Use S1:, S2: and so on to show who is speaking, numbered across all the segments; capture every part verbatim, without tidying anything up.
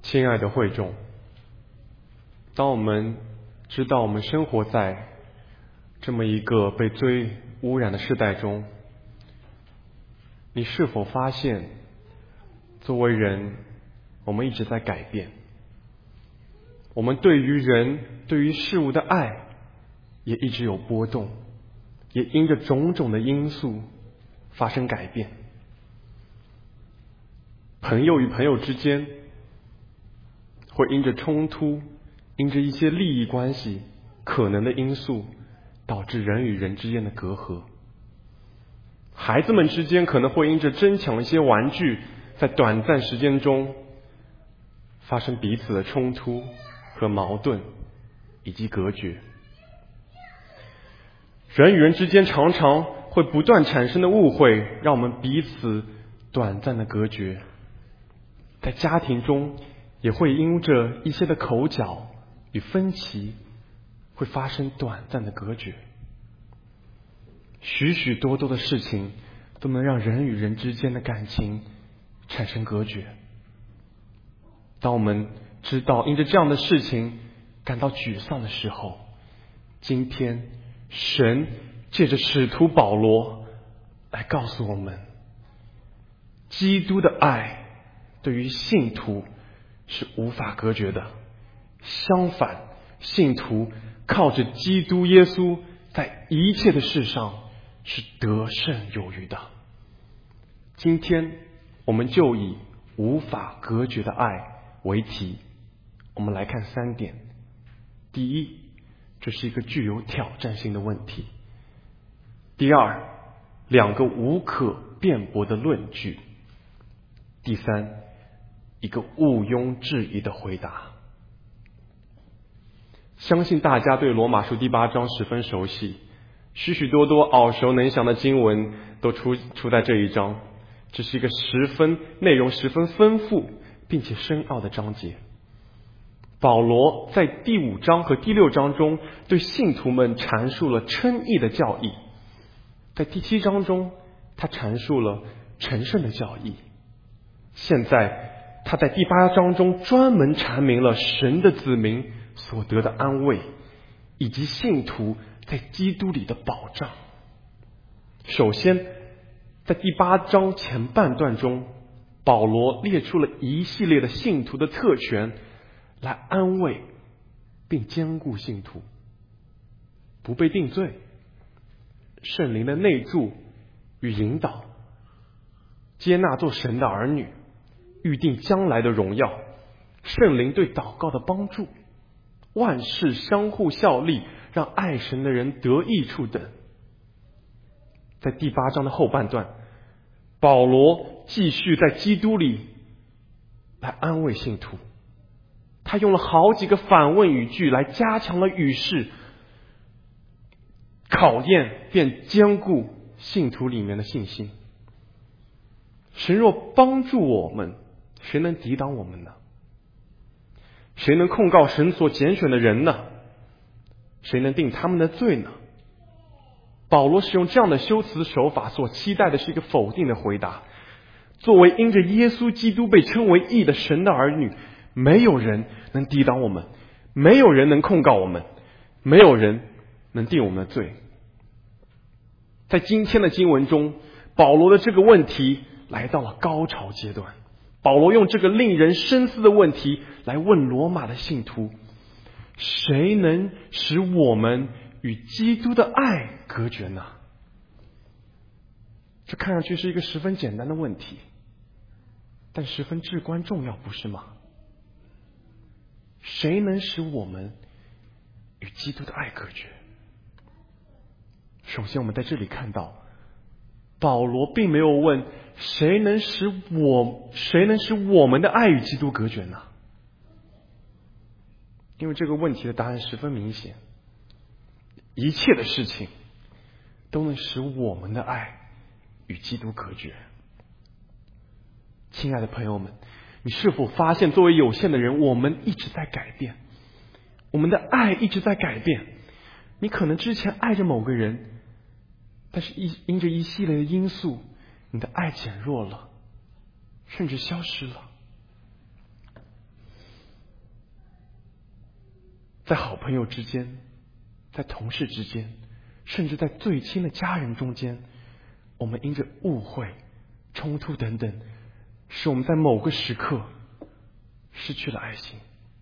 S1: 亲爱的会众，当我们知道我们生活在这么一个被罪污染的世代中，你是否发现作为人，我们一直在改变，我们对于人对于事物的爱也一直有波动，也因着种种的因素发生改变。朋友与朋友之间会因着冲突，因着一些利益关系可能的因素，导致人与人之间的隔阂。孩子们之间可能会因着争抢一些玩具，在短暂时间中发生彼此的冲突和矛盾以及隔绝。人与人之间常常会不断产生的误会，让我们彼此短暂的隔绝。在家庭中也会因着一些的口角与分歧，会发生短暂的隔绝。许许多多的事情都能让人与人之间的感情产生隔绝。当我们知道因着这样的事情感到沮丧的时候，今天神借着使徒保罗来告诉我们，基督的爱对于信徒是无法隔绝的。相反，信徒靠着基督耶稣在一切的事上是得胜有余的。今天我们就以无法隔绝的爱为题，我们来看三点。第一，这是一个具有挑战性的问题。第二，两个无可辩驳的论据。第三，一个毋庸置疑的回答。相信大家对罗马书第八章十分熟悉，许许多多耳熟能详的经文都出出在这一章。这是一个十分内容十分丰富并且深奥的章节。保罗在第五章和第六章中对信徒们阐述了称义的教义，在第七章中他阐述了成圣的教义，现在他在第八章中专门阐明了神的子民所得的安慰，以及信徒在基督里的保障。首先，在第八章前半段中，保罗列出了一系列的信徒的特权，来安慰并兼顾信徒，不被定罪，圣灵的内助与引导，接纳做神的儿女，预定将来的荣耀，圣灵对祷告的帮助，万事相互效力，让爱神的人得益处等。在第八章的后半段，保罗继续在基督里来安慰信徒，他用了好几个反问语句来加强了语势，考验便坚固信徒里面的信心。神若帮助我们，谁能抵挡我们呢？谁能控告神所拣选的人呢？谁能定他们的罪呢？保罗使用这样的修辞手法，所期待的是一个否定的回答。作为因着耶稣基督被称为义的神的儿女，没有人能抵挡我们，没有人能控告我们，没有人能定我们的罪。在今天的经文中，保罗的这个问题来到了高潮阶段。保罗用这个令人深思的问题来问罗马的信徒，谁能使我们与基督的爱隔绝呢？这看上去是一个十分简单的问题，但十分至关重要，不是吗？谁能使我们与基督的爱隔绝？首先我们在这里看到，保罗并没有问谁能使我谁能使我们的爱与基督隔绝呢？因为这个问题的答案十分明显，一切的事情都能使我们的爱与基督隔绝。亲爱的朋友们，你是否发现作为有限的人，我们一直在改变，我们的爱一直在改变。你可能之前爱着某个人，但是因着一系列的因素，你的爱减弱了，甚至消失了。 在好朋友之间，在同事之间，甚至在最亲的家人中间，我们因着误会、冲突等等，使我们在某个时刻失去了爱心。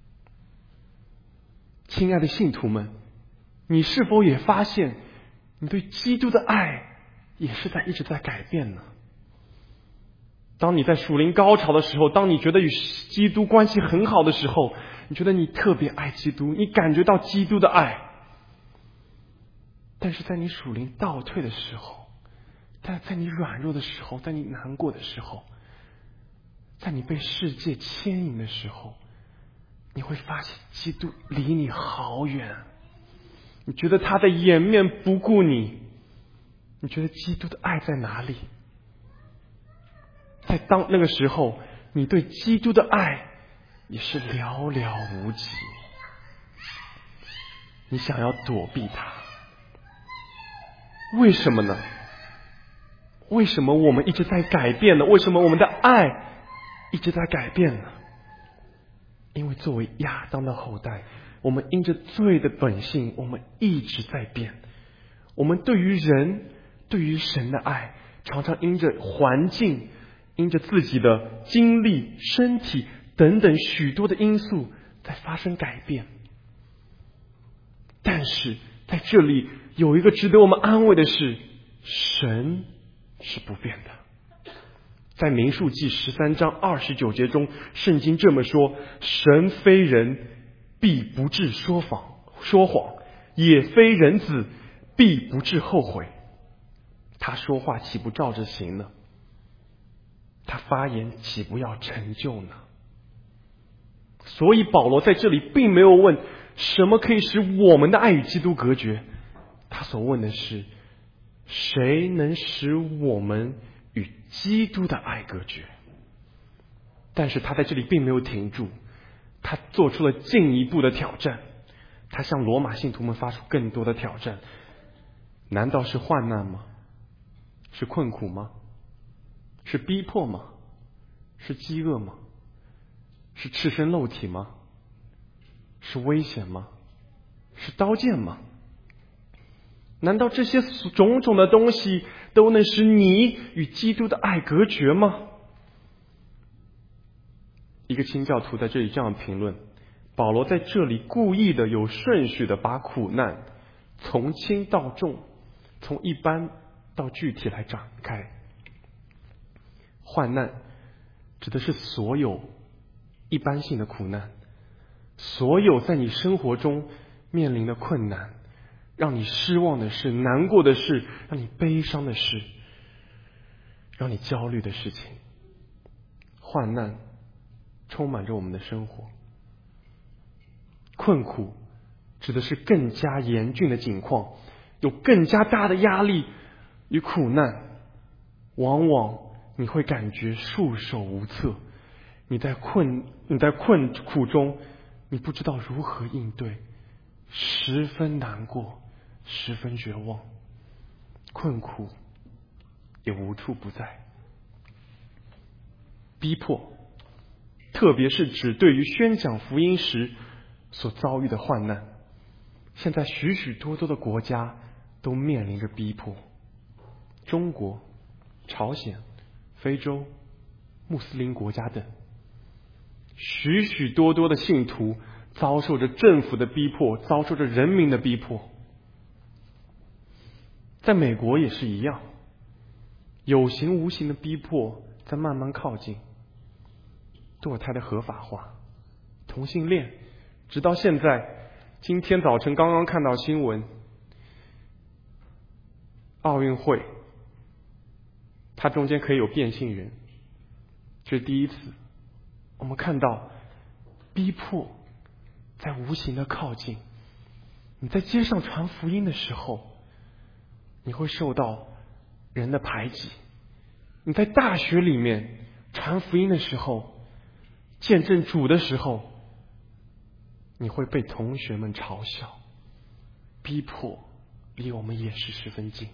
S1: 亲爱的信徒们，你是否也发现你对基督的爱也是在一直在改变呢？当你在属灵高潮的时候，当你觉得与基督关系很好的时候，你觉得你特别爱基督，你感觉到基督的爱。但是在你属灵倒退的时候，在在你软弱的时候，在你难过的时候，在你被世界牵引的时候，你会发现基督离你好远，你觉得他的掩面不顾你，你觉得基督的爱在哪里？在当那个时候，你对基督的爱也是寥寥无几，你想要躲避他。为什么呢？为什么我们一直在改变呢？为什么我们的爱一直在改变呢？因为作为亚当的后代，我们因着罪的本性，我们一直在变。我们对于人，对于神的爱，常常因着环境，因着自己的经历、身体等等许多的因素在发生改变。但是在这里有一个值得我们安慰的是，神是不变的。在民数记十三章二十九节中，圣经这么说：神非人，必不致说谎说谎，也非人子，必不致后悔。他说话岂不照着行呢？他发言岂不要成就呢？所以保罗在这里并没有问什么可以使我们的爱与基督隔绝，他所问的是谁能使我们与基督的爱隔绝。但是他在这里并没有停住，他做出了进一步的挑战，他向罗马信徒们发出更多的挑战。难道是患难吗？是困苦吗？是逼迫吗？是饥饿吗？是赤身露体吗？是危险吗？是刀剑吗？难道这些种种的东西都能使你与基督的爱隔绝吗？一个清教徒在这里这样评论，保罗在这里故意的有顺序的把苦难从轻到重，从一般到具体来展开。患难指的是所有一般性的苦难，所有在你生活中面临的困难，让你失望的事、难过的事，让你悲伤的事，让你焦虑的事情。患难充满着我们的生活。困苦指的是更加严峻的境况，有更加大的压力与苦难，往往你会感觉束手无策，你在困你在困苦中，你不知道如何应对，十分难过，十分绝望，困苦也无处不在。逼迫特别是指对于宣讲福音时所遭遇的患难，现在许许多多的国家都面临着逼迫，中国、朝鲜、非洲、穆斯林国家等，许许多多的信徒遭受着政府的逼迫，遭受着人民的逼迫。在美国也是一样，有形无形的逼迫在慢慢靠近，堕胎的合法化，同性恋，直到现在，今天早晨刚刚看到新闻，奥运会它中间可以有变性人，这是第一次我们看到逼迫在无形的靠近。你在街上传福音的时候，你会受到人的排挤；你在大学里面传福音的时候，见证主的时候，你会被同学们嘲笑。逼迫离我们也是十分近。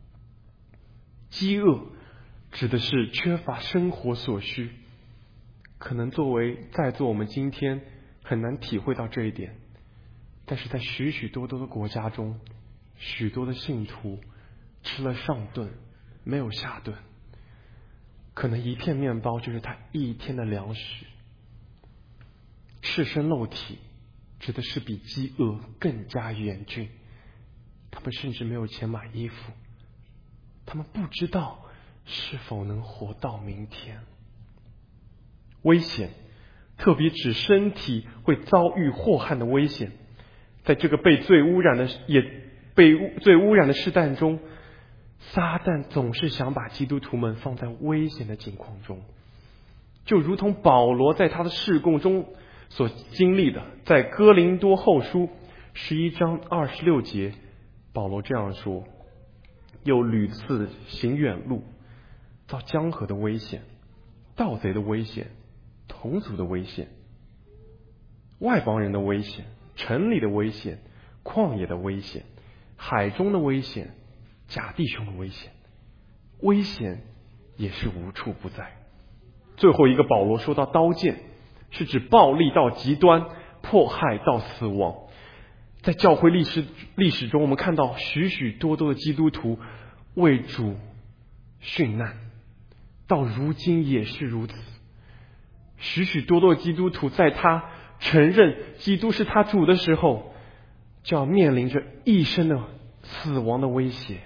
S1: 饥饿指的是缺乏生活所需，可能作为在座我们今天很难体会到这一点， 但是在许许多多的国家中，许多的信徒吃了上顿没有下顿，可能一片面包就是他一天的粮食。赤身露体指的是比饥饿更加严峻，他们甚至没有钱买衣服，他们不知道是否能活到明天。危险特别指身体会遭遇祸害的危险。在这个被罪污染的也被罪污染的世代中，撒旦总是想把基督徒们放在危险的境况中，就如同保罗在他的事工中所经历的。在哥林多后书十一章二十六节，保罗这样说：又屡次行远路，遭江河的危险、盗贼的危险、同族的危险、外邦人的危险、城里的危险、旷野的危险、海中的危险、假弟兄的危险，危险也是无处不在。最后一个保罗说到刀剑，是指暴力到极端，迫害到死亡。在教会历史历史中，我们看到许许多多的基督徒为主殉难，到如今也是如此。许许多多的基督徒在他承认基督是他主的时候，就要面临着一生的死亡的威胁。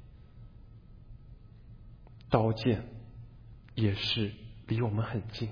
S1: 刀剑也是离我们很近。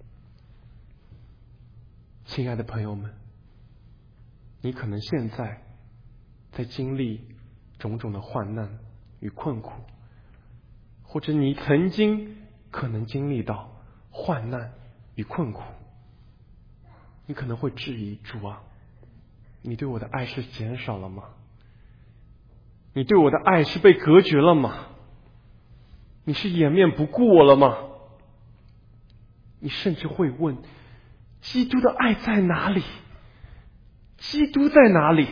S1: 亲爱的朋友们，你可能现在在经历种种的患难与困苦，或者你曾经可能经历到患难与困苦。你可能会质疑，主啊，你对我的爱是减少了吗？你对我的爱是被隔绝了吗？你是掩面不顾我了吗？你甚至会问，基督的爱在哪里？基督在哪里？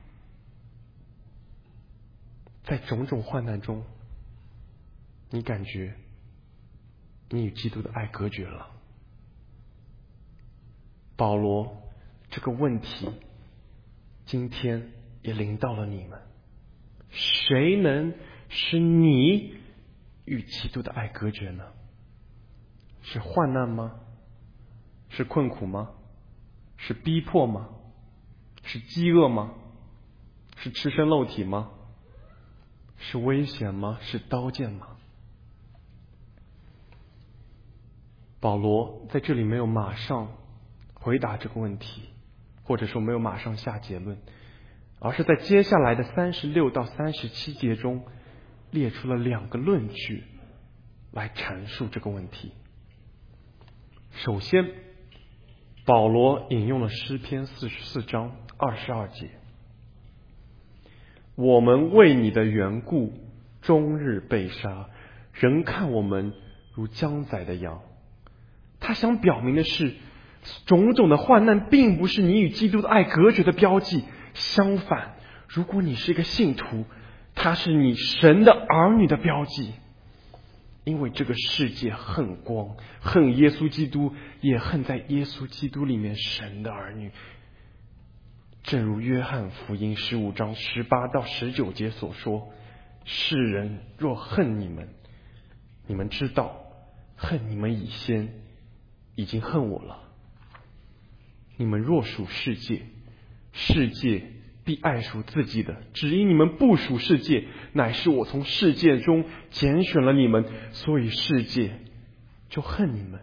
S1: 在种种患难中，你感觉你与基督的爱隔绝了。保罗这个问题今天也临到了你们，谁能使你与基督的爱隔绝呢？是患难吗？是困苦吗？是逼迫吗？是饥饿吗？是赤身露体吗？是危险吗？是刀剑吗？保罗在这里没有马上回答这个问题，或者说没有马上下结论，而是在接下来的三十六到三十七节中列出了两个论据来阐述这个问题。首先，保罗引用了诗篇四十四章二十二节：我们为你的缘故终日被杀，人看我们如将宰的羊。他想表明的是，种种的患难并不是你与基督的爱隔绝的标记，相反，如果你是一个信徒，它是你神的儿女的标记。因为这个世界恨光，恨耶稣基督，也恨在耶稣基督里面神的儿女。正如约翰福音十五章十八到十九节所说：世人若恨你们，你们知道恨你们以先已经恨我了。你们若属世界，世界必爱属自己的，只因你们不属世界，乃是我从世界中拣选了你们，所以世界就恨你们。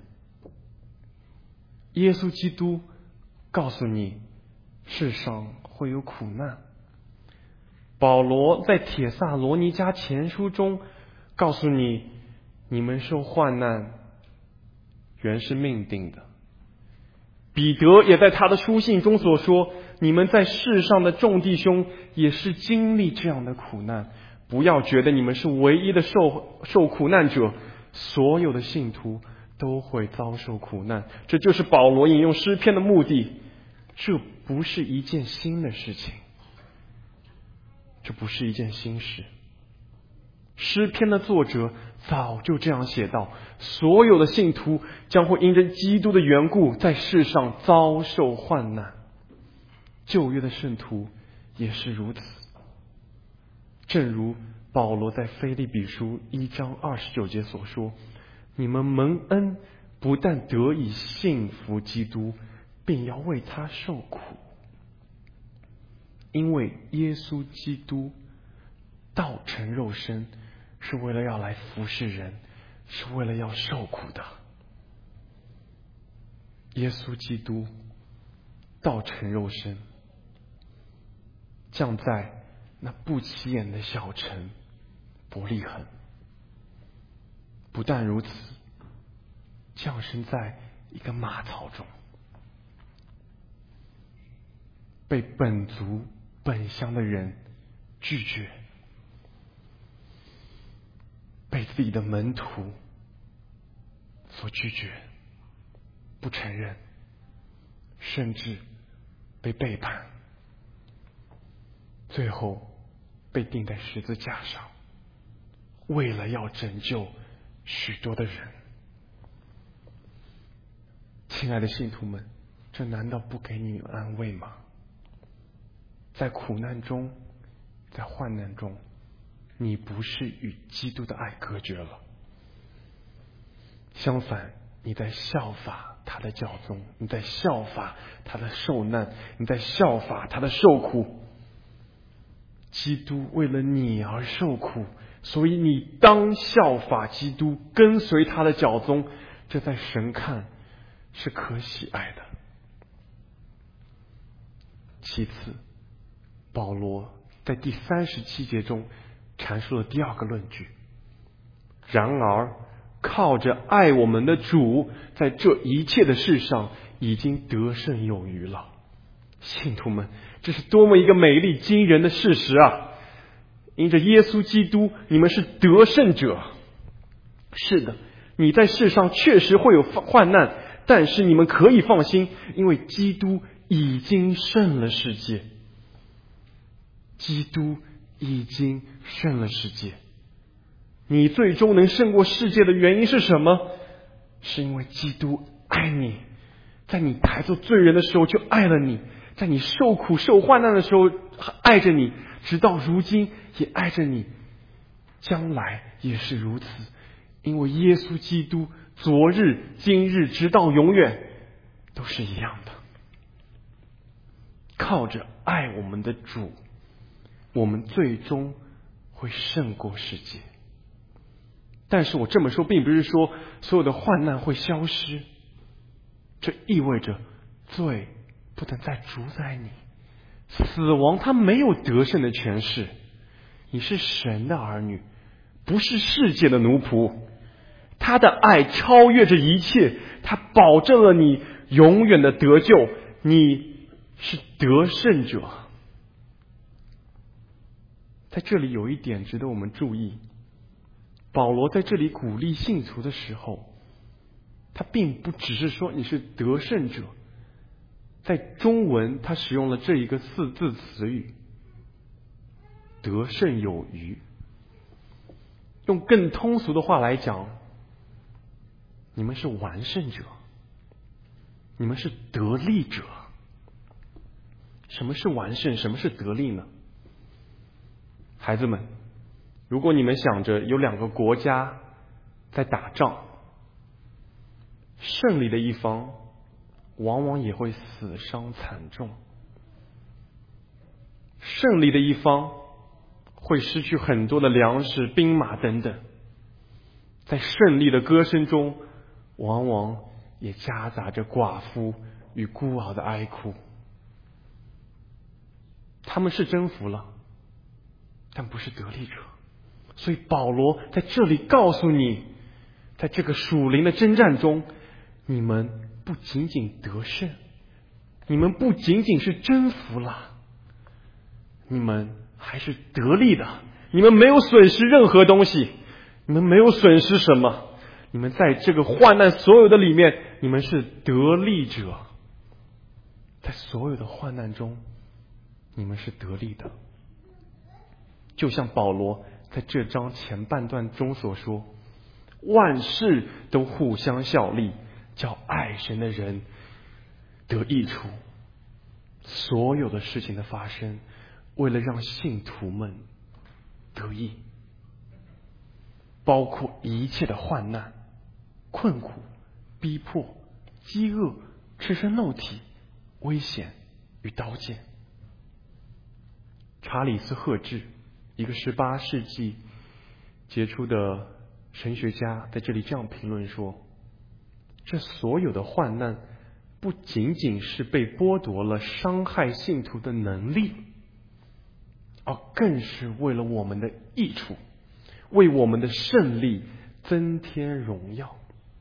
S1: 耶稣基督告诉你，世上会有苦难。保罗在帖撒罗尼迦前书中告诉你，你们受患难原是命定的。彼得也在他的书信中所说，你们在世上的众弟兄也是经历这样的苦难，不要觉得你们是唯一的受受苦难者，所有的信徒都会遭受苦难。这就是保罗引用诗篇的目的。这不是一件新的事情，这不是一件新事。诗篇的作者早就这样写道，所有的信徒将会因着基督的缘故在世上遭受患难。 旧约的圣徒也是如此。正如保罗在腓立比书一章二十九节所说，你们蒙恩不但得以信服基督，并要为他受苦，因为耶稣基督道成肉身，是为了要来服侍人，是为了要受苦的。耶稣基督道成肉身，降在那不起眼的小城伯利恒。不但如此，降生在一个马槽中，被本族本乡的人拒绝，被自己的门徒所拒绝，不承认，甚至被背叛，最后被钉在十字架上，为了要拯救许多的人。亲爱的信徒们，这难道不给你们安慰吗？在苦难中，在患难中，你不是与基督的爱隔绝了，相反，你在效法他的教宗，你在效法他的受难，你在效法他的受苦。基督为了你而受苦，所以你当效法基督，跟随他的教宗，这在神看是可喜爱的。其次，保罗在第三十七节中阐述了第二个论据。然而靠着爱我们的主，在这一切的事上已经得胜有余了。信徒们，这是多么一个美丽惊人的事实啊！因着耶稣基督，你们是得胜者。是的，你在世上确实会有患难，但是你们可以放心，因为基督已经胜了世界。基督已经胜了世界。你最终能胜过世界的原因是什么？是因为基督爱你，在你还做罪人的时候就爱了你，在你受苦受患难的时候爱着你，直到如今也爱着你，将来也是如此。因为耶稣基督昨日今日直到永远都是一样的。靠着爱我们的主，我们最终会胜过世界。但是我这么说并不是说所有的患难会消失，这意味着罪不能再主宰你，死亡它没有得胜的权势。你是神的儿女，不是世界的奴仆。他的爱超越着一切，他保证了你永远的得救，你是得胜者。在这里有一点值得我们注意，保罗在这里鼓励信徒的时候，他并不只是说你是得胜者。在中文他使用了这一个四字词语，得胜有余。用更通俗的话来讲，你们是完胜者，你们是得力者。什么是完胜？什么是得力呢？孩子们，如果你们想着有两个国家在打仗，胜利的一方往往也会死伤惨重，胜利的一方会失去很多的粮食、兵马等等，在胜利的歌声中往往也夹杂着寡妇与孤儿的哀哭。他们是征服了，但不是得力者。所以保罗在这里告诉你，在这个属灵的征战中，你们不仅仅得胜，你们不仅仅是征服了，你们还是得力的。你们没有损失任何东西，你们没有损失什么，你们在这个患难所有的里面，你们是得力者。在所有的患难中，你们是得力的。就像保罗在这章前半段中所说，万事都互相效力，叫爱神的人得益处。 所有的事情的发生，为了让信徒们得益，包括一切的患难、困苦、逼迫、饥饿、赤身露体、危险与刀剑。查理斯·赫治，一个十八世纪杰出的神学家，在这里这样评论说：这所有的患难不仅仅是被剥夺了伤害信徒的能力，而更是为了我们的益处，为我们的胜利增添荣耀。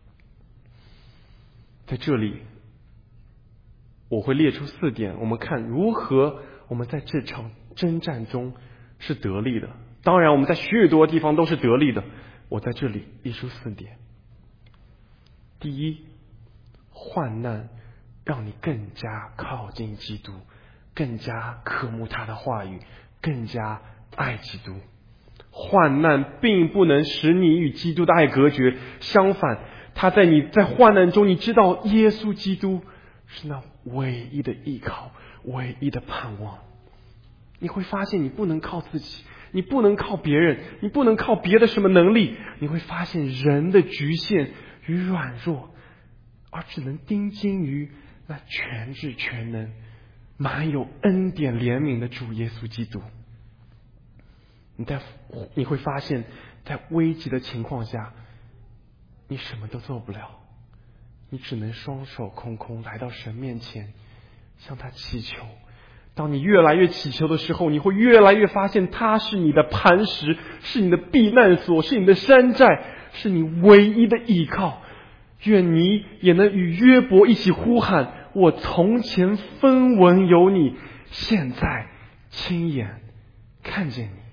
S1: 在这里我会列出四点，我们看如何我们在这场征战中是得力的。当然我们在许多地方都是得力的，我在这里列出四点。第一，患难让你更加靠近基督，更加渴慕他的话语，更加爱基督。患难并不能使你与基督的爱隔绝，相反，他在你在患难中，你知道耶稣基督是那唯一的依靠，唯一的盼望。你会发现你不能靠自己，你不能靠别人，你不能靠别的什么能力，你会发现人的局限与软弱，而只能盯紧于那全智全能、满有恩典怜悯的主耶稣基督。你在你会发现在危急的情况下，你什么都做不了，你只能双手空空来到神面前，向他祈求。当你越来越祈求的时候，你会越来越发现他是你的磐石，是你的避难所，是你的山寨，是你唯一的依靠。愿你也能与约伯一起呼喊：我从前分闻有你，现在亲眼看见你。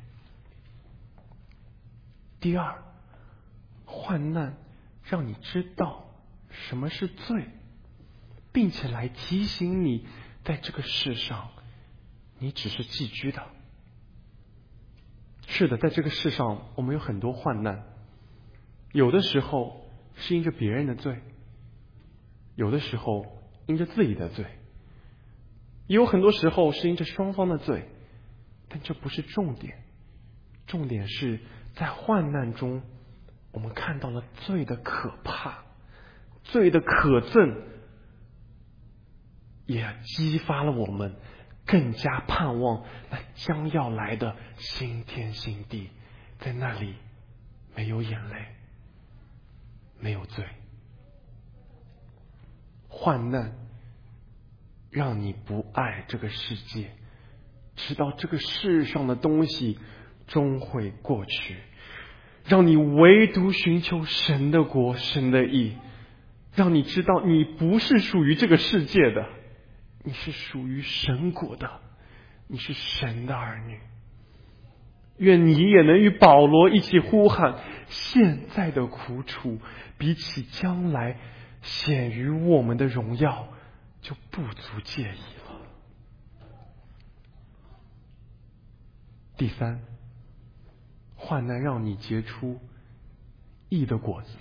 S1: 第二，患难让你知道什么是罪，并且来提醒你，在这个世上你只是寄居的。是的，在这个世上我们有很多患难，有的时候是因着别人的罪，有的时候因着自己的罪，也有很多时候是因着双方的罪，但这不是重点。重点是在患难中，我们看到了罪的可怕，罪的可憎，也激发了我们更加盼望那将要来的新天新地，在那里没有眼泪，没有罪。患难让你不爱这个世界，知道这个世上的东西终会过去，让你唯独寻求神的国，神的义，让你知道你不是属于这个世界的，你是属于神国的，你是神的儿女。愿你也能与保罗一起呼喊：现在的苦楚比起将来显于我们的荣耀就不足介意了。第三，患难让你结出义的果子。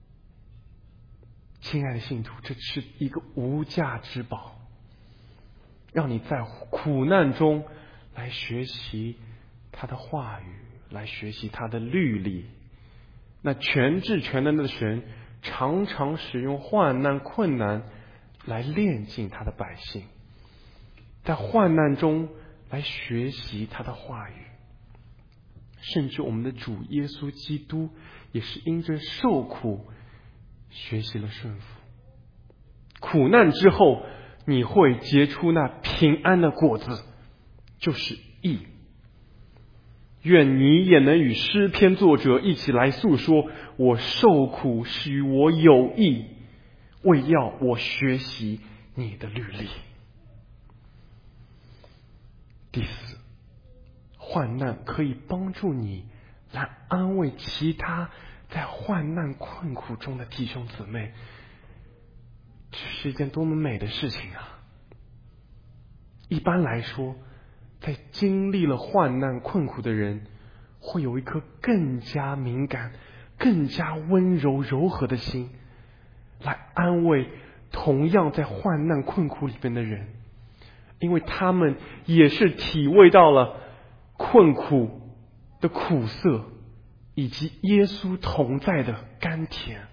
S1: 亲爱的信徒，这是一个无价之宝，让你在苦难中来学习他的话语，来学习他的律例。那全智全能的神常常使用患难困难来炼净他的百姓，在患难中来学习他的话语。甚至我们的主耶稣基督也是因着受苦学习了顺服。苦难之后，你会结出那平安的果子，就是义。愿你也能与诗篇作者一起来诉说：我受苦是与我有益，为要我学习你的律例。第四，患难可以帮助你来安慰其他在患难困苦中的弟兄姊妹，这是一件多么美的事情啊！一般来说，在经历了患难困苦的人，会有一颗更加敏感、更加温柔柔和的心，来安慰同样在患难困苦里边的人。 因为他们也是体味到了困苦的苦涩，以及耶稣同在的甘甜。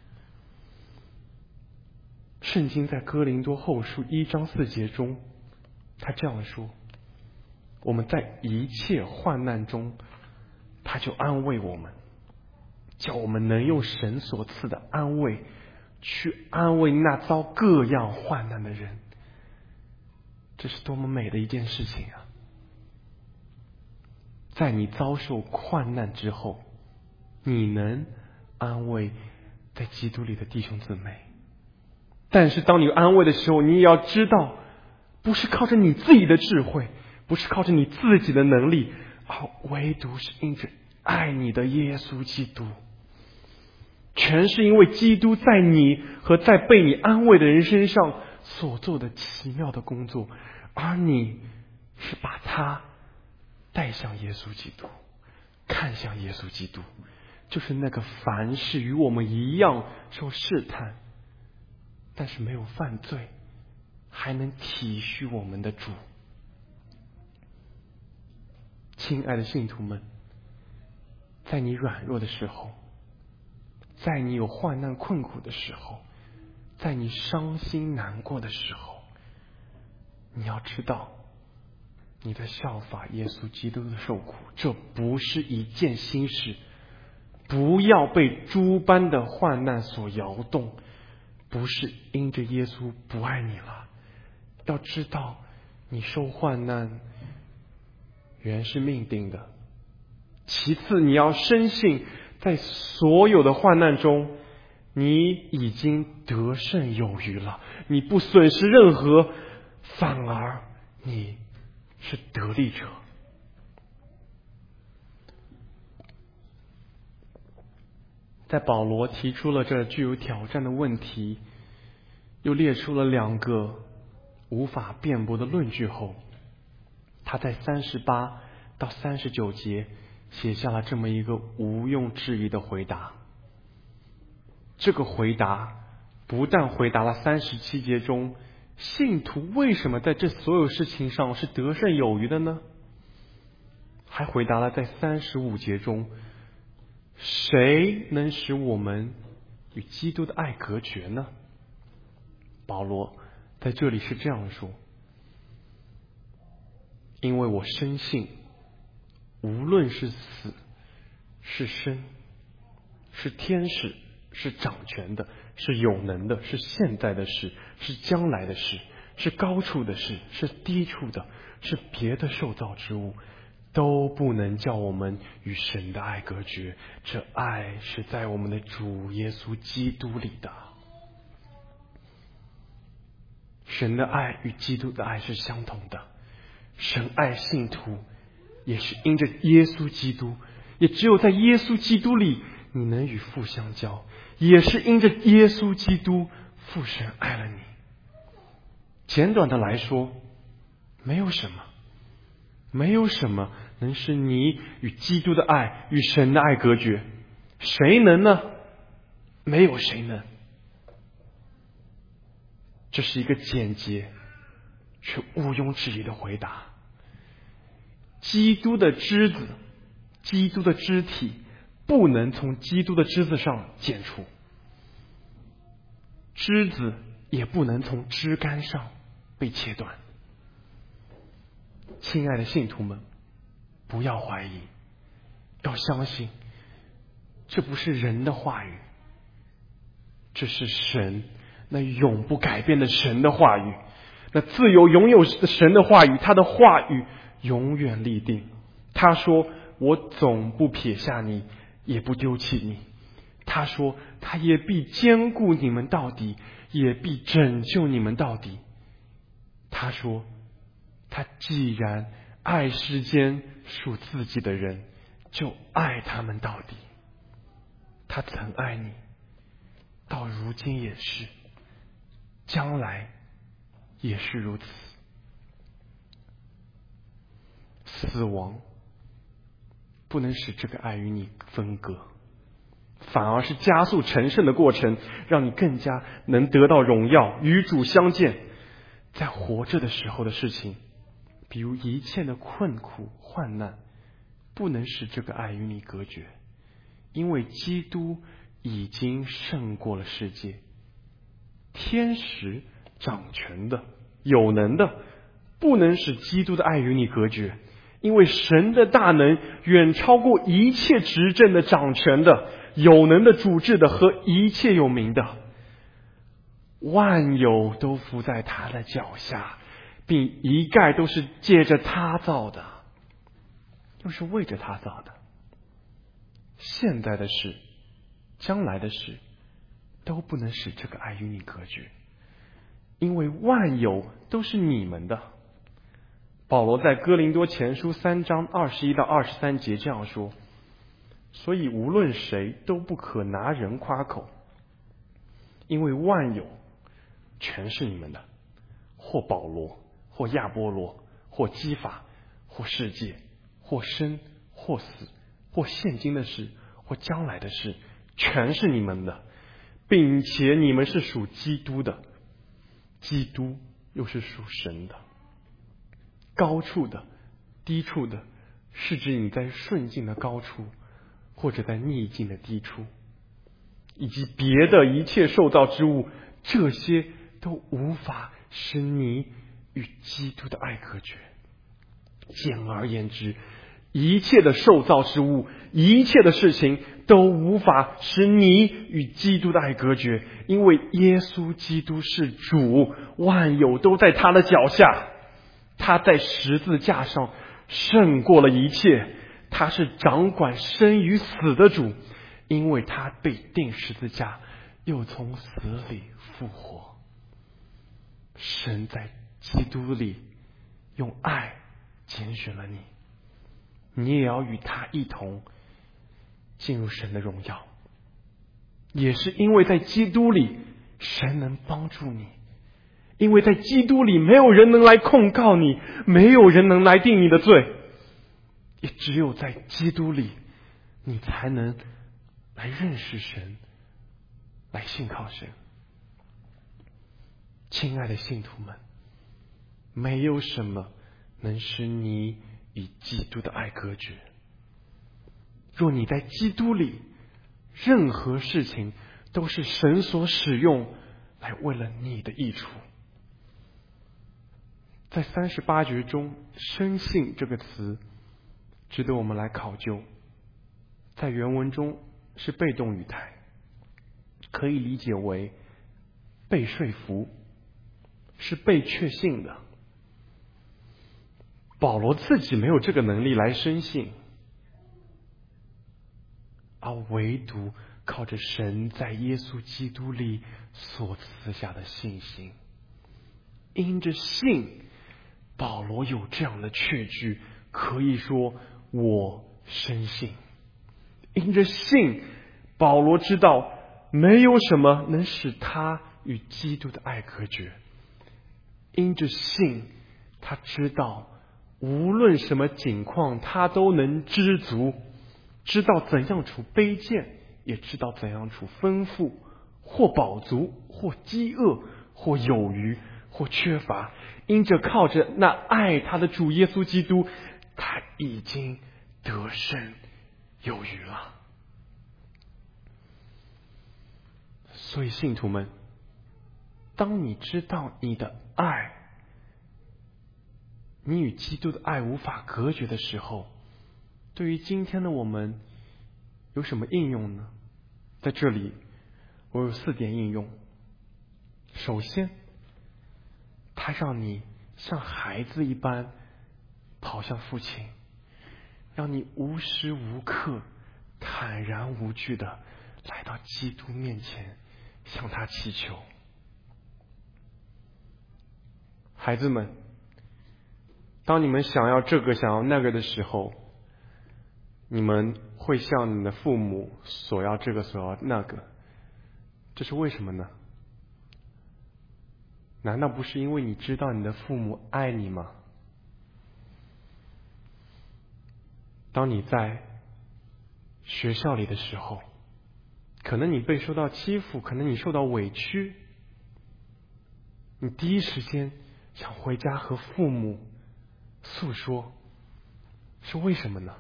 S1: 圣经在哥林多后书一章四节中，他这样说：我们在一切患难中，他就安慰我们，叫我们能用神所赐的安慰去安慰那遭各样患难的人。这是多么美的一件事情啊！在你遭受患难之后，你能安慰在基督里的弟兄姊妹。但是当你安慰的时候，你也要知道，不是靠着你自己的智慧，不是靠着你自己的能力，而唯独是因着爱你的耶稣基督。全是因为基督在你和在被你安慰的人身上所做的奇妙的工作，而你是把他带向耶稣基督，看向耶稣基督，就是那个凡事与我们一样受试探，但是没有犯罪，还能体恤我们的主。亲爱的信徒们，在你软弱的时候，在你有患难困苦的时候，在你伤心难过的时候，你要知道，你在效法耶稣基督的受苦，这不是一件新事。不要被诸般的患难所摇动，不是因着耶稣不爱你了。要知道，你受患难原是命定的。其次，你要深信，在所有的患难中，你已经得胜有余了，你不损失任何，反而你是得力者。在保罗提出了这具有挑战的问题，又列出了两个无法辩驳的论据后，他在三十八到三十九节写下了这么一个毋庸置疑的回答。这个回答不但回答了三十七节中信徒为什么在这所有事情上是得胜有余的呢，还回答了在三十五节中谁能使我们与基督的爱隔绝呢？保罗在这里是这样说：因为我深信，无论是死是生，是天使，是掌权的，是有能的，是现在的事，是将来的事，是高处的事，是低处的，是别的受造之物，都不能叫我们与神的爱隔绝。这爱是在我们的主耶稣基督里的。神的爱与基督的爱是相同的，神爱信徒也是因着耶稣基督，也只有在耶稣基督里你能与父相交，也是因着耶稣基督，父神爱了你。简短的来说，没有什么没有什么能使你与基督的爱与神的爱隔绝。谁能呢？没有谁能。这是一个简洁却毋庸置疑的回答。基督的枝子，基督的肢体不能从基督的枝子上剪除，枝子也不能从枝干上被切断。亲爱的信徒们，不要怀疑，要相信，这不是人的话语，这是神那永不改变的神的话语，那自由拥有的神的话语，他的话语永远立定。他说，我总不撇下你，也不丢弃你。他说，他也必坚固你们到底，也必拯救你们到底。他说，他既然爱世间属自己的人，就爱他们到底。他曾爱你，到如今也是，将来也是如此。死亡不能使这个爱与你分割，反而是加速成圣的过程，让你更加能得到荣耀，与主相见。 在活着的时候的事情，比如一切的困苦患难，不能使这个爱与你隔绝，因为基督已经胜过了世界。天时掌权的有能的，不能使基督的爱与你隔绝，因为神的大能远超过一切执政的、掌权的、有能的、主治的和一切有名的。万有都伏在他的脚下，并一概都是借着他造的，又是为着他造的。现在的事、将来的事，都不能使这个爱与你隔绝，因为万有都是你们的。保罗在哥林多前书三章二十一到二十三节这样说：所以无论谁都不可拿人夸口，因为万有全是你们的，或保罗，或亚波罗，或基法，或世界，或生，或死，或现今的事，或将来的事，全是你们的，并且你们是属基督的，基督又是属神的。高处的、低处的，是指你在顺境的高处，或者在逆境的低处，以及别的一切受造之物，这些都无法使你与基督的爱隔绝。简而言之，一切的受造之物，一切的事情都无法使你与基督的爱隔绝，因为耶稣基督是主，万有都在他的脚下。他在十字架上胜过了一切，他是掌管生与死的主，因为他被钉十字架，又从死里复活。神在基督里用爱拣选了你，你也要与他一同进入神的荣耀。也是因为在基督里，神能帮助你，因为在基督里没有人能来控告你，没有人能来定你的罪，也只有在基督里，你才能来认识神，来信靠神。亲爱的信徒们，没有什么能使你与基督的爱隔绝。若你在基督里，任何事情都是神所使用来为了你的益处。在三十八节中，深信这个词值得我们来考究。在原文中是被动语态，可以理解为被说服，是被确信的。保罗自己没有这个能力来深信，而唯独靠着神在耶稣基督里所赐下的信心。因着信，保罗有这样的确据，可以说我深信。因着信，保罗知道没有什么能使他与基督的爱隔绝。因着信，他知道无论什么境况，他都能知足，知道怎样处卑贱，也知道怎样处丰富，或饱足，或饥饿，或有余，或缺乏。因着靠着那爱他的主耶稣基督，他已经得胜有余了。所以信徒们，当你知道你的爱，你与基督的爱无法隔绝的时候，对于今天的我们有什么应用呢？在这里我有四点应用。首先，他让你像孩子一般跑向父亲，让你无时无刻坦然无惧的来到基督面前，向他祈求。孩子们，当你们想要这个想要那个的时候，你们会向你们的父母索要这个索要那个，这是为什么呢？难道不是因为你知道你的父母爱你吗？当你在学校里的时候，可能你被受到欺负，可能你受到委屈，你第一时间想回家和父母诉说，是为什么呢？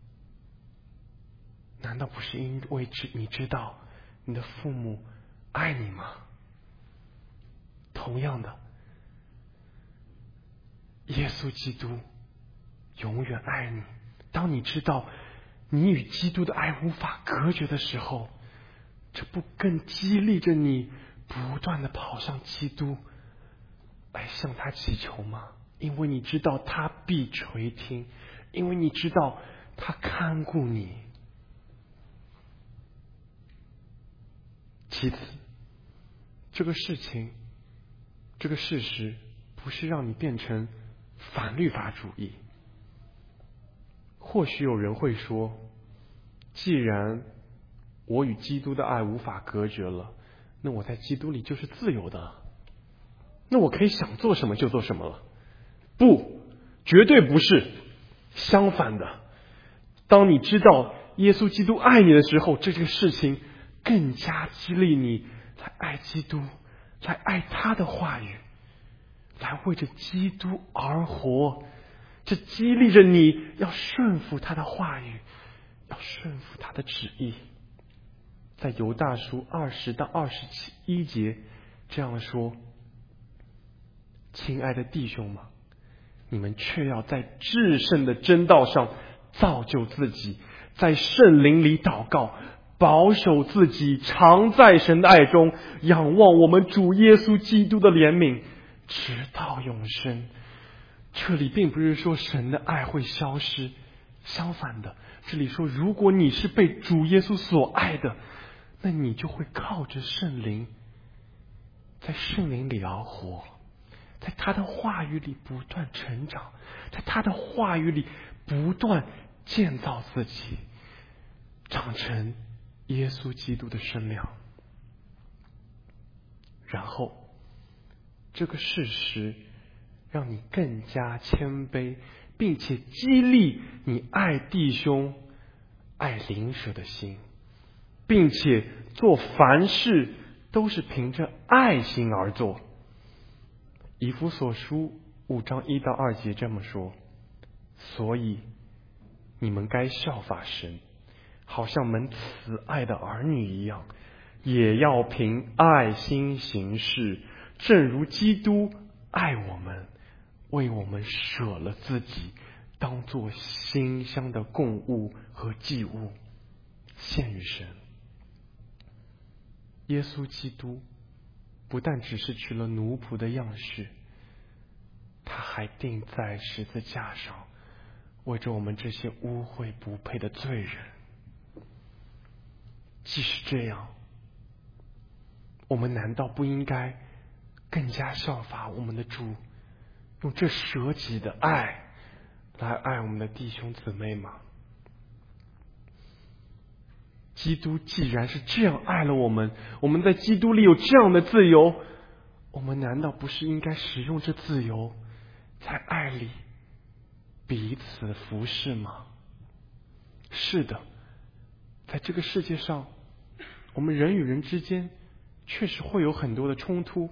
S1: 难道不是因为知你知道你的父母爱你吗？同样的，耶稣基督永远爱你。当你知道你与基督的爱无法隔绝的时候，这不更激励着你不断的跑向基督，来向他祈求吗？因为你知道他必垂听，因为你知道他看顾你。其次，这个事情，这个事实不是让你变成反律法主义。或许有人会说，既然我与基督的爱无法隔绝了，那我在基督里就是自由的，那我可以想做什么就做什么了。不，绝对不是。相反的，当你知道耶稣基督爱你的时候，这个事情更加激励你来爱基督，来爱他的话语，来为着基督而活。这激励着你要顺服他的话语，要顺服他的旨意。在犹大书二十到二十一节这样说：亲爱的弟兄们，你们却要在至圣的真道上造就自己，在圣灵里祷告，保守自己常在神的爱中，仰望我们主耶稣基督的怜悯，直到永生。这里并不是说神的爱会消失，相反的，这里说如果你是被主耶稣所爱的，那你就会靠着圣灵，在圣灵里而活，在他的话语里不断成长，在他的话语里不断建造自己，长成耶稣基督的身量。然后这个事实让你更加谦卑，并且激励你爱弟兄爱邻舍的心，并且做凡事都是凭着爱心而做。以弗所书五章一到二节这么说：所以你们该效法神，好像蒙慈爱的儿女一样，也要凭爱心行事，正如基督爱我们，为我们舍了自己，当作馨香的供物和祭物献于神。耶稣基督不但只是取了奴仆的样式，他还钉在十字架上，为着我们这些污秽不配的罪人。即使这样，我们难道不应该更加效法我们的主，用这舍己的爱来爱我们的弟兄姊妹吗？基督既然是这样爱了我们，我们在基督里有这样的自由，我们难道不是应该使用这自由，在爱里彼此服侍吗？是的，在这个世界上，我们人与人之间确实会有很多的冲突，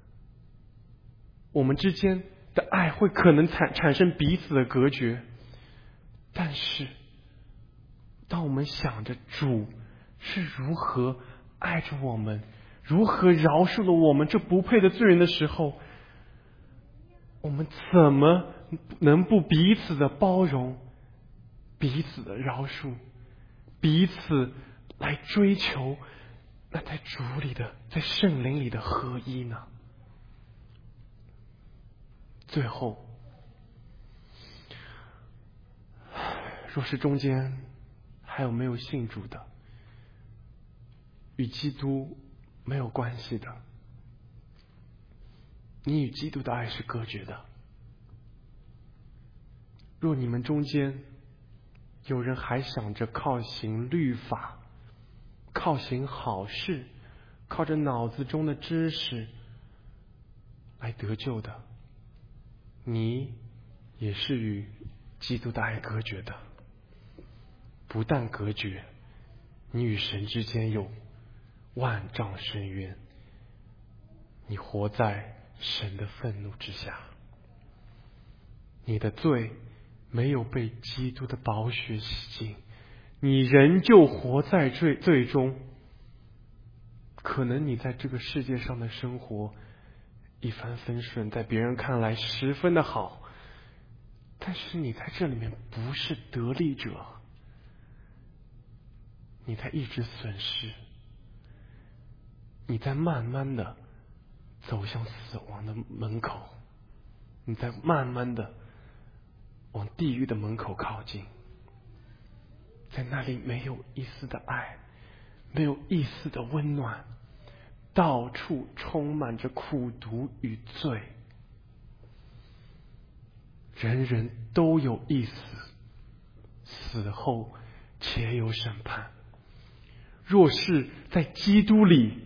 S1: 我们之间的爱会可能产产生彼此的隔绝。但是当我们想着主是如何爱着我们，如何饶恕了我们这不配的罪人的时候，我们怎么能不彼此的包容，彼此的饶恕，彼此来追求那在主里的，在圣灵里的合一呢？最后，若是中间还有没有信主的，与基督没有关系的，你与基督的爱是隔绝的。若你们中间有人还想着靠行律法，靠行好事，靠着脑子中的知识来得救的，你也是与基督的爱隔绝的。不但隔绝，你与神之间有万丈深渊，你活在神的愤怒之下。你的罪没有被基督的宝血洗净，你仍旧活在罪罪中。可能你在这个世界上的生活一帆风顺，在别人看来十分的好，但是你在这里面不是得利者，你在一直损失，你在慢慢的走向死亡的门口，你在慢慢的往地狱的门口靠近，在那里没有一丝的爱，没有一丝的温暖，到处充满着苦毒与罪，人人都有一死，死后且有审判。若是在基督里，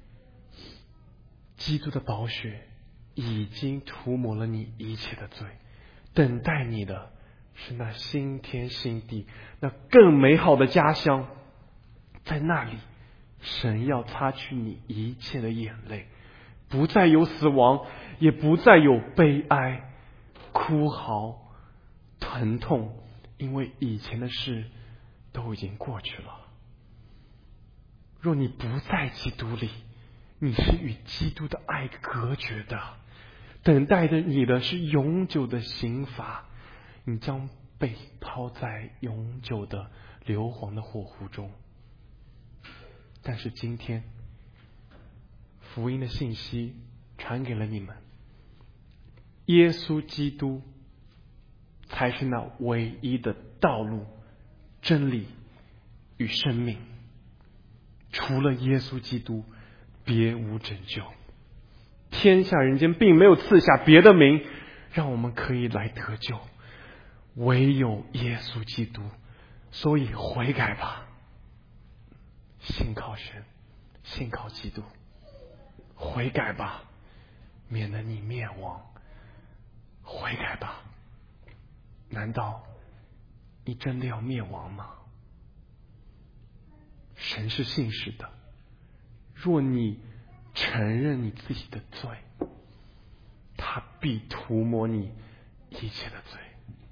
S1: 基督的宝血已经涂抹了你一切的罪，等待你的是那新天新地，那更美好的家乡。在那里，神要擦去你一切的眼泪，不再有死亡，也不再有悲哀、哭嚎、疼痛，因为以前的事都已经过去了。若你不在基督里，你是与基督的爱隔绝的，等待着你的是永久的刑罚，你将被抛在永久的硫磺的火湖中。但是今天福音的信息传给了你们，耶稣基督才是那唯一的道路、真理与生命，除了耶稣基督别无拯救。天下人间并没有赐下别的名让我们可以来得救，唯有耶稣基督。所以悔改吧，信靠神，信靠基督，悔改吧，免得你灭亡。悔改吧，难道你真的要灭亡吗？神是信实的，若你承认你自己的罪，他必涂抹你一切的罪，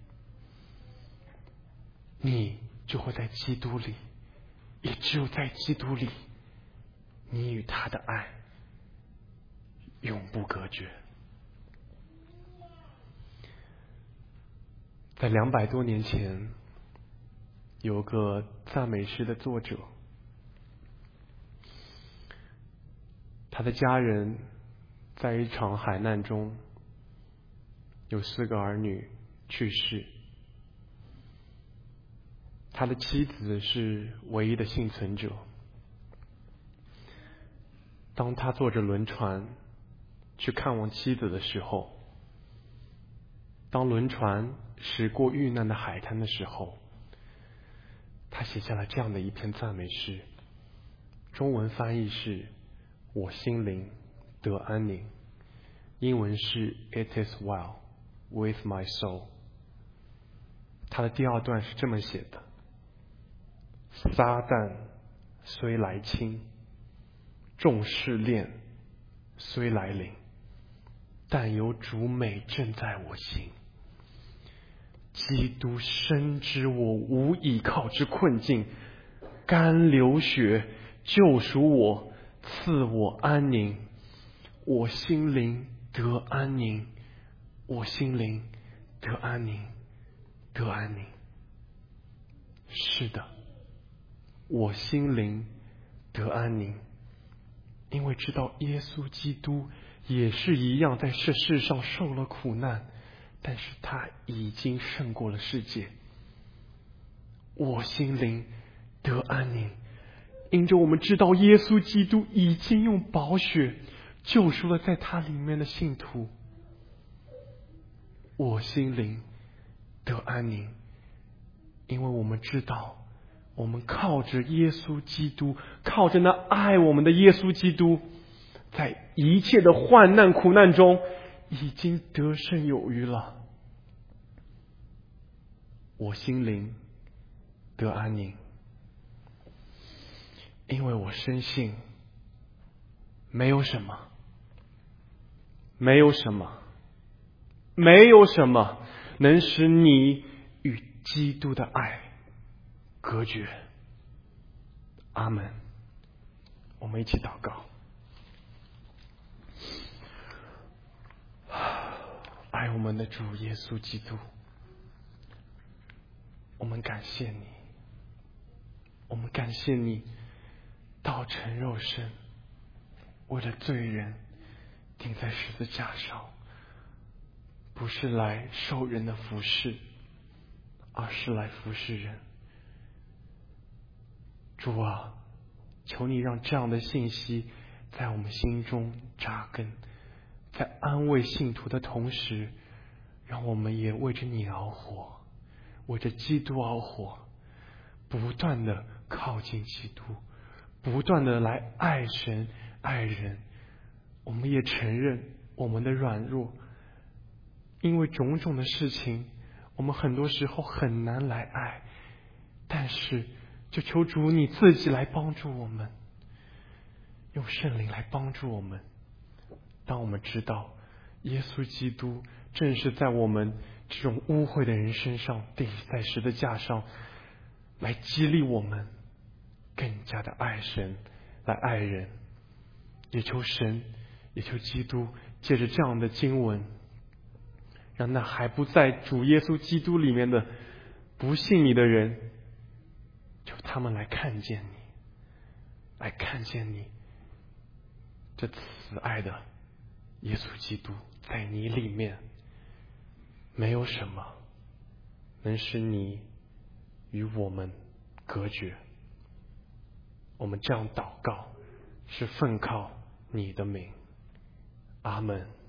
S1: 你就会在基督里，也只有在基督里，你与他的爱永不隔绝。在两百多年前，有个赞美诗的作者，他的家人在一场海难中，有四个儿女去世，他的妻子是唯一的幸存者。当他坐着轮船去看望妻子的时候，当轮船驶过遇难的海滩的时候，他写下了这样的一篇赞美诗，中文翻译是我心灵得安宁，英文是 It is well with my soul。 他的第二段是这么写的：撒旦虽来侵，众试炼虽来临，但有主美正在我心。基督深知我无倚靠之困境，甘流血救赎我，赐我安宁。我心灵得安宁，我心灵得安宁，得安宁。是的，我心灵得安宁，因为知道耶稣基督也是一样在这世上受了苦难，但是他已经胜过了世界。我心灵得安宁，因着我们知道耶稣基督已经用宝血救赎了在他里面的信徒。我心灵得安宁，因为我们知道我们靠着耶稣基督，靠着那爱我们的耶稣基督，在一切的患难苦难中已经得胜有余了。我心灵得安宁，因为我深信没有什么没有什么，没有什么能使你与基督的爱隔绝。阿门。我们一起祷告。爱我们的主耶稣基督，我们感谢你，我们感谢你道成肉身，为了罪人钉在十字架上，不是来受人的服侍，而是来服侍人。主啊，求你让这样的信息在我们心中扎根，在安慰信徒的同时，让我们也为着你而活，为着基督而活，不断的靠近基督，不断的来爱神爱人。我们也承认我们的软弱，因为种种的事情，我们很多时候很难来爱，但是就求主你自己来帮助我们，用圣灵来帮助我们。当我们知道耶稣基督正是在我们这种污秽的人身上钉在十字架上，来激励我们更加的爱神，来爱人。也求神，也求基督借着这样的经文，让那还不在主耶稣基督里面的不信你的人，求他们来看见你，来看见你这慈爱的耶稣基督，在你里面没有什么能使你与我们隔绝。我们这样祷告，是奉靠你的名。阿门。